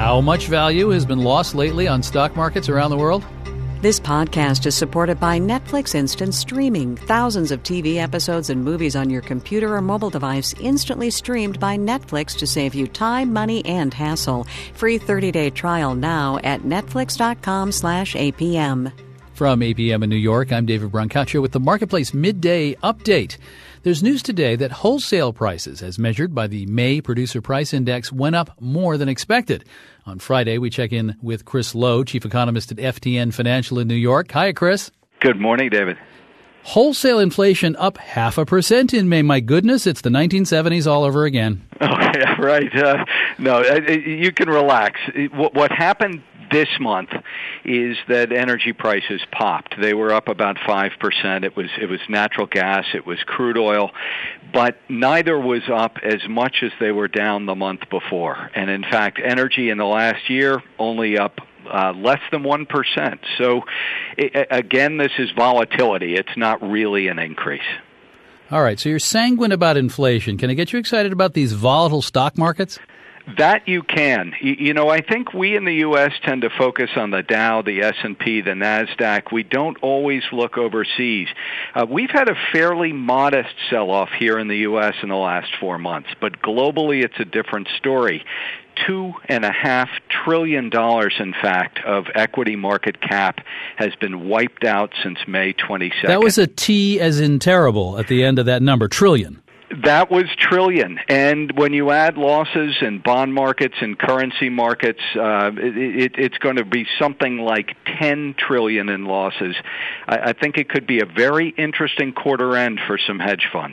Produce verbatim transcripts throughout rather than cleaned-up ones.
how much value has been lost lately on stock markets around the world? This podcast is supported by Netflix Instant Streaming. Thousands of T V episodes and movies on your computer or mobile device instantly streamed by Netflix to save you time, money, and hassle. Free thirty-day trial now at netflix.com slash APM. From A P M in New York, I'm David Brancaccio with the Marketplace Midday Update. There's news today that wholesale prices, as measured by the May Producer Price Index, went up more than expected. On Friday, we check in with Chris Lowe, chief economist at F T N Financial in New York. Hi, Chris. Good morning, David. Wholesale inflation up half a percent in May. My goodness, it's the nineteen seventies all over again. Oh, yeah, right. Uh, no, you can relax. What happened this month is that energy prices popped. They were up about five percent. It was it was natural gas, it was crude oil, but neither was up as much as they were down the month before. And in fact, energy in the last year only up uh, less than one percent. So it, again, this is volatility. It's not really an increase. All right, so you're sanguine about inflation. Can I get you excited about these volatile stock markets? That you can. You know, I think we in the U S tend to focus on the Dow, the S and P, the NASDAQ. We don't always look overseas. Uh, we've had a fairly modest sell-off here in the U S in the last four months, but globally it's a different story. Two and a half trillion dollars, in fact, of equity market cap has been wiped out since May twenty-second. That was a T as in terrible at the end of that number, trillion. That was trillion, and when you add losses in bond markets and currency markets, uh, it, it's going to be something like ten trillion in losses. I, I think it could be a very interesting quarter end for some hedge funds.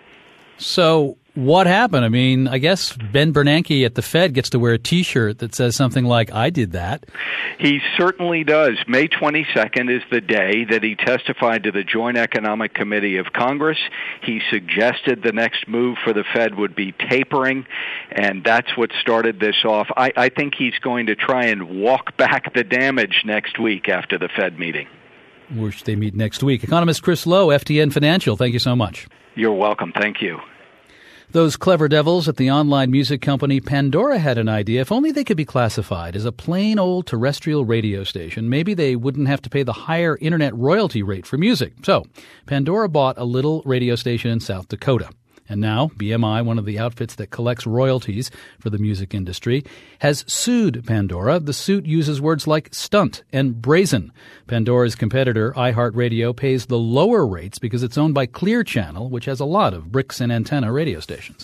So what happened? I mean, I guess Ben Bernanke at the Fed gets to wear a T-shirt that says something like, I did that. He certainly does. May twenty-second is the day that he testified to the Joint Economic Committee of Congress. He suggested the next move for the Fed would be tapering, and that's what started this off. I, I think he's going to try and walk back the damage next week after the Fed meeting. Wish they meet next week. Economist Chris Lowe, F T N Financial, thank you so much. You're welcome. Thank you. Those clever devils at the online music company Pandora had an idea. If only they could be classified as a plain old terrestrial radio station, maybe they wouldn't have to pay the higher internet royalty rate for music. So Pandora bought a little radio station in South Dakota. And now B M I, one of the outfits that collects royalties for the music industry, has sued Pandora. The suit uses words like stunt and brazen. Pandora's competitor, iHeartRadio, pays the lower rates because it's owned by Clear Channel, which has a lot of bricks and antenna radio stations.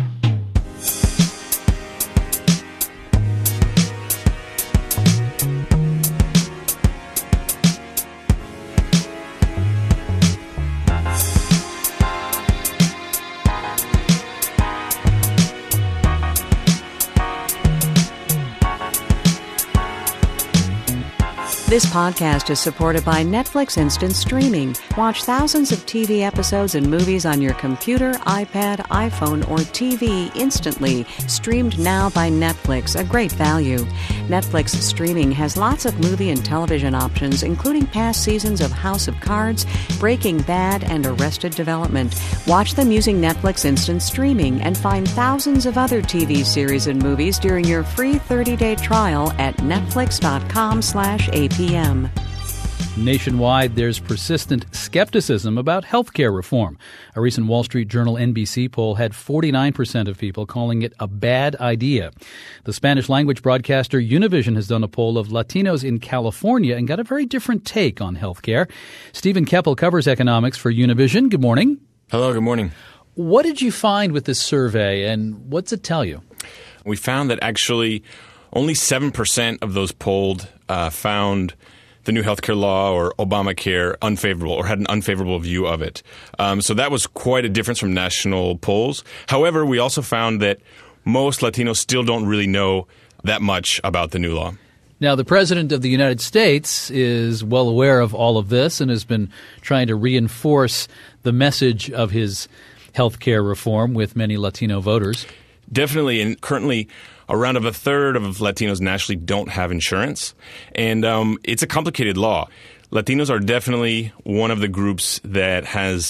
This podcast is supported by Netflix Instant Streaming. Watch thousands of T V episodes and movies on your computer, iPad, iPhone, or T V instantly. Streamed now by Netflix, a great value. Netflix Streaming has lots of movie and television options, including past seasons of House of Cards, Breaking Bad, and Arrested Development. Watch them using Netflix Instant Streaming and find thousands of other T V series and movies during your free thirty-day trial at netflix.com slash APM. Nationwide, there's persistent skepticism about health care reform. A recent Wall Street Journal N B C poll had forty-nine percent of people calling it a bad idea. The Spanish-language broadcaster Univision has done a poll of Latinos in California and got a very different take on health care. Stephen Keppel covers economics for Univision. Good morning. Hello, good morning. What did you find with this survey, and what's it tell you? We found that actually only seven percent of those polled uh, found the new healthcare law or Obamacare unfavorable or had an unfavorable view of it. Um, so that was quite a difference from national polls. However, we also found that most Latinos still don't really know that much about the new law. Now, the President of the United States is well aware of all of this and has been trying to reinforce the message of his health care reform with many Latino voters. Definitely, and currently around of a third of Latinos nationally don't have insurance, and um, it's a complicated law. Latinos are definitely one of the groups that has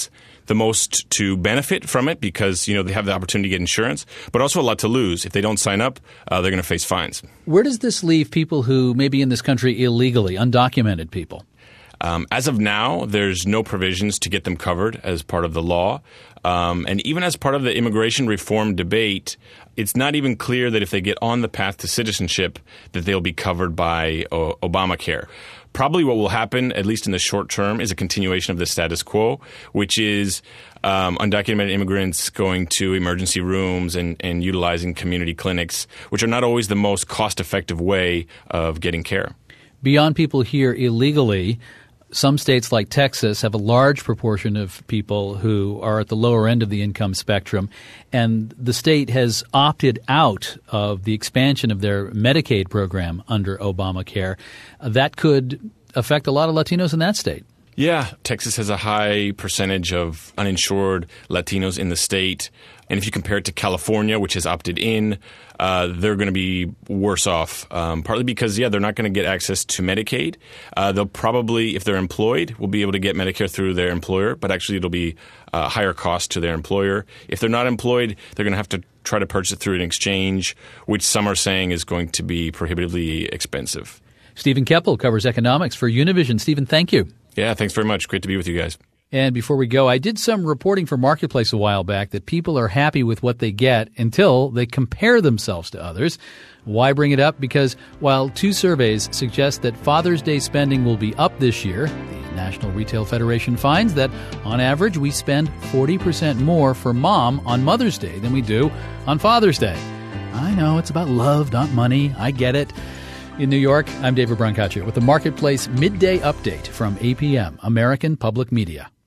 the most to benefit from it because, you know, they have the opportunity to get insurance, but also a lot to lose. If they don't sign up, uh, they're going to face fines. Where does this leave people who may be in this country illegally, undocumented people? Um, as of now, there's no provisions to get them covered as part of the law. Um, and even as part of the immigration reform debate, it's not even clear that if they get on the path to citizenship that they'll be covered by uh, Obamacare. Probably what will happen, at least in the short term, is a continuation of the status quo, which is um, undocumented immigrants going to emergency rooms and, and utilizing community clinics, which are not always the most cost-effective way of getting care. Beyond people here illegally, some states like Texas have a large proportion of people who are at the lower end of the income spectrum, and the state has opted out of the expansion of their Medicaid program under Obamacare. That could affect a lot of Latinos in that state. Yeah, Texas has a high percentage of uninsured Latinos in the state. And if you compare it to California, which has opted in, uh, they're going to be worse off, um, partly because, yeah, they're not going to get access to Medicaid. Uh, they'll probably, if they're employed, will be able to get Medicare through their employer, but actually it'll be a higher cost to their employer. If they're not employed, they're going to have to try to purchase it through an exchange, which some are saying is going to be prohibitively expensive. Stephen Keppel covers economics for Univision. Stephen, thank you. Yeah, thanks very much. Great to be with you guys. And before we go, I did some reporting for Marketplace a while back that people are happy with what they get until they compare themselves to others. Why bring it up? Because while two surveys suggest that Father's Day spending will be up this year, the National Retail Federation finds that on average we spend forty percent more for mom on Mother's Day than we do on Father's Day. I know it's about love, not money. I get it. In New York, I'm David Brancaccio with the Marketplace Midday Update from A P M, American Public Media.